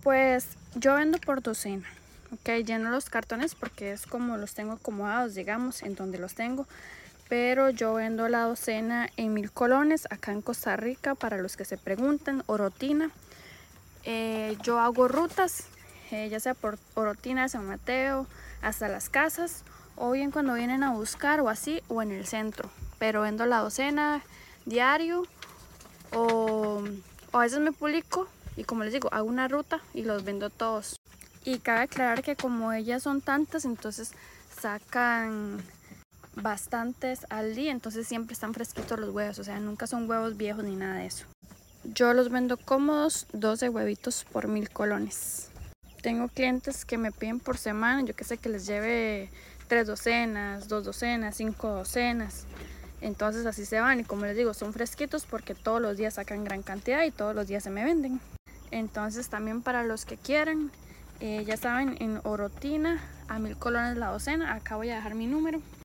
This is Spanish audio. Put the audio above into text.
Pues yo vendo por docena, ok, lleno los cartones porque es como los tengo acomodados, digamos, en donde los tengo. Pero yo vendo la docena en 1000 colones acá en Costa Rica, para los que se preguntan, Orotina. Yo hago rutas, ya sea por Orotina, San Mateo, hasta las casas, o bien cuando vienen a buscar o así, o en el centro. Pero vendo la docena diario, o a veces me publico y, como les digo, hago una ruta y los vendo todos. Y cabe aclarar que como ellas son tantas, entonces sacan bastantes al día, entonces siempre están fresquitos los huevos, o sea, nunca son huevos viejos ni nada de eso. Yo los vendo cómodos, 12 huevitos por 1000 colones. Tengo clientes que me piden por semana, yo que sé, que les lleve 3 docenas, 2 docenas, 5 docenas. Entonces así se van, y como les digo, son fresquitos porque todos los días sacan gran cantidad y todos los días se me venden. Entonces también para los que quieran, ya saben, en Orotina a 1000 colones la docena. Acá voy a dejar mi número.